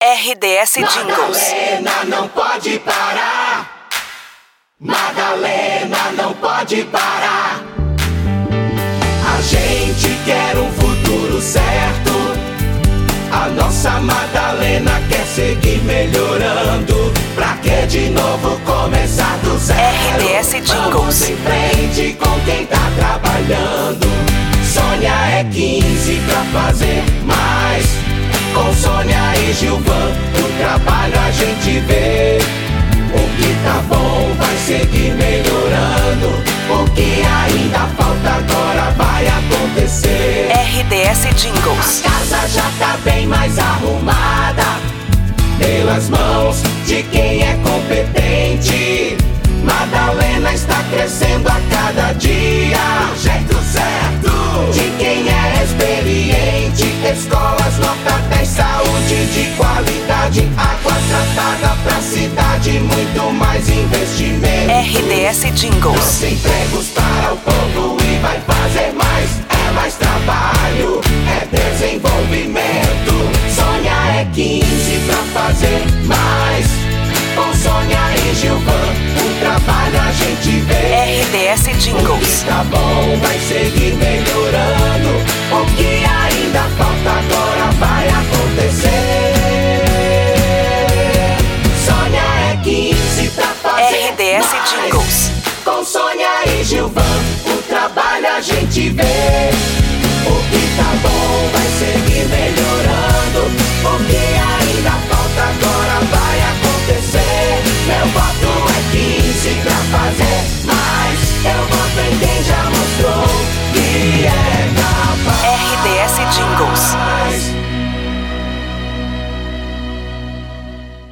RDS Jingles. Madalena não pode parar. Madalena não pode parar. A gente quer um futuro certo. A nossa Madalena quer seguir melhorando. Pra que de novo começar do zero? RDS Jingles. Vamos em frente com quem tá trabalhando. Sônia é 15 pra fazer mais. Com Sônia e Gilvan, o trabalho a gente vê. O que tá bom vai seguir melhorando. O que ainda falta agora vai acontecer. RDS Jingles. A casa já tá bem mais arrumada, pelas mãos de quem é competente. Madalena está crescendo a cada dia, do jeito certo, de quem é experiente. Escolas nota 10, saúde de qualidade, água tratada pra cidade, muito mais investimento. RDS Jingles. Mais empregos para o povo e vai fazer mais. É mais trabalho, é desenvolvimento. Sônia é 15 pra fazer mais. Com Sônia e Gilvan, o trabalho a gente vê. RDS Jingles. O que tá bom vai seguir melhorando. O que ainda falta agora vai acontecer. Sônia é 15 pra fazer RDS mais. Jingles. Com Sônia e Gilvan, o trabalho a gente vê. O que tá bom vai seguir melhorando. O que